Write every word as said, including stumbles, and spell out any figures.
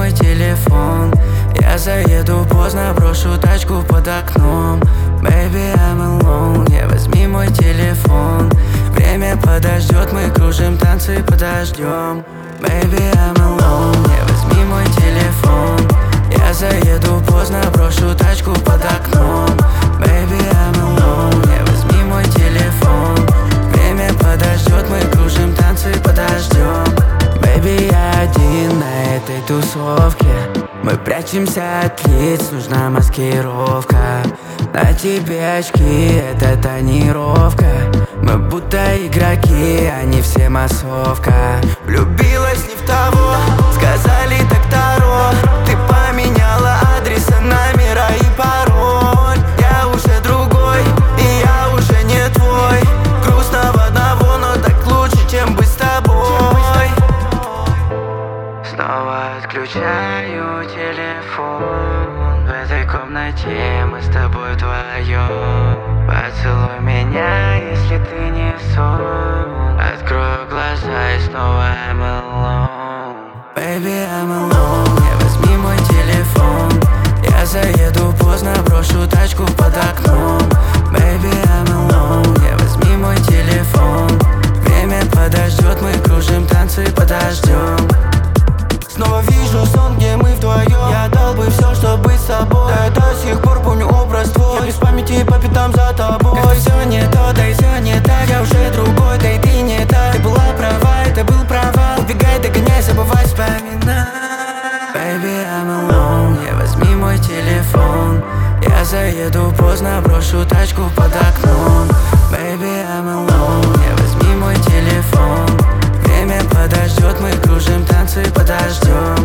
мой телефон. Я заеду поздно, брошу тачку под окном. Baby, I'm alone, не возьми мой телефон. Время подождет, мы кружим танцы подождем. Baby, I'm alone, не возьми мой телефон. Я заеду поздно, брошу тачку под окном. Baby, I'm alone, не возьми мой телефон. Время подождет, мы кружим танцы подождем. Baby, я один на этой тусовке. Мы прячемся от лиц, нужна маскировка. На тебе очки, это тонировка. Мы будто игроки, а не все массовка. Влюбилась не в того, сказали доктора. Ты поменяла адреса, номера и пароль. Я уже другой, и я уже не твой. Грустно в одного, но так лучше, чем быть с тобой. Снова отключаю телефон. В этой комнате мы с тобой вдвоем. Поцелуй меня, если ты не сон. Открою глаза и снова I'm alone. Baby, I'm alone, не возьми мой телефон. Я заеду поздно, брошу тачку под окном. Baby, I'm alone, не возьми мой телефон. Время подождет, мы кружим танцы подождем. Снова вижу сон, где мы вдвоем. Я дал бы все, чтобы быть с тобой. Да я до сих пор помню образ твой. Я без памяти по пятам за тобой. Как все не то, да и все не так. Я уже другой, да и ты не так. Ты была права, это был провал. Убегай, догоняй, забывай, вспоминай. Baby, I'm alone, не возьми мой телефон. Я заеду поздно, брошу тачку под окном. Baby, I'm alone, не возьми мой телефон. Время подождет, мы кружим танцы подождем.